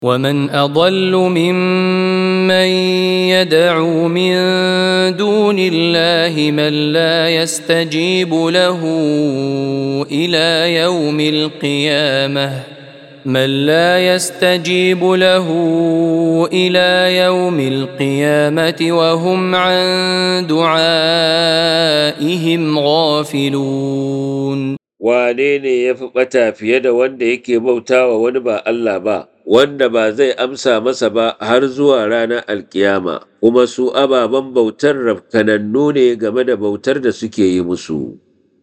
ومن أضل ممن يدعو من دون الله من لا يستجيب له إلى يوم القيامة وهم عن دعائهم غافلون. wane ne ya fi ɓata fiye da wanda yake bauta wa wani ba Allah ba, wanda ba zai amsa masa ba har zuwa ranar alkiyama, kuma su ababen bautar rafkanannu ne game da bautar da suke yi musu.